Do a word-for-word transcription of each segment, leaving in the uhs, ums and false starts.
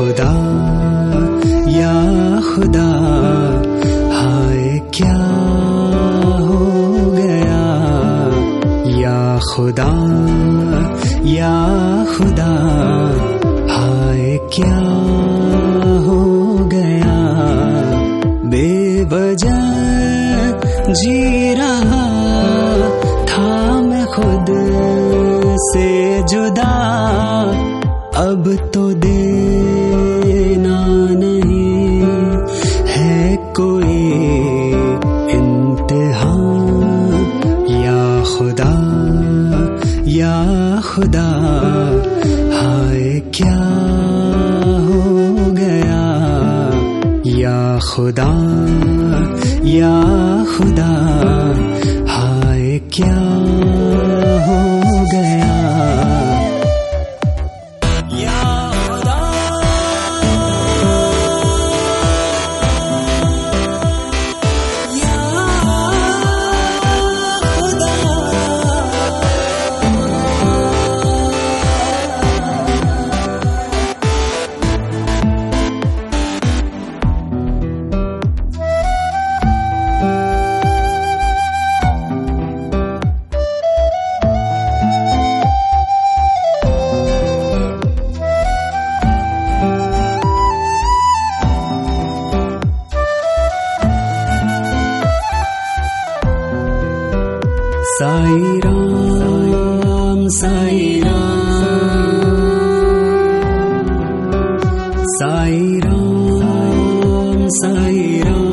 खुदा या खुदा, हाय क्या हो गया। या खुदा या खुदा, हाय क्या हो गया। बेवजह जी रहा था मैं खुद से जुदा, अब तो देना नहीं है कोई इम्तिहान। या खुदा या खुदा, हाय क्या हो गया। या खुदा या खुदा, हाय क्या हो गया। साई राम साई राम, साई राम साई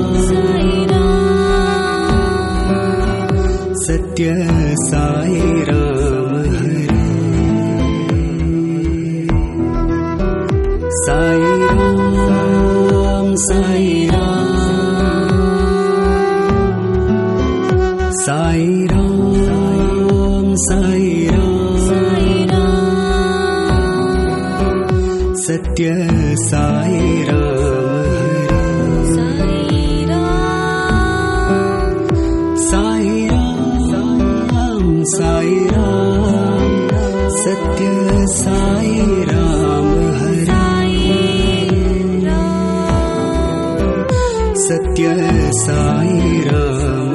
राम, सत्य साई राम हरे। साई राम साई राम, साई राम साई राम, सत्य साई राम हरे। साई राम साई राम, सत्य साई राम हरे। सत्य साई राम।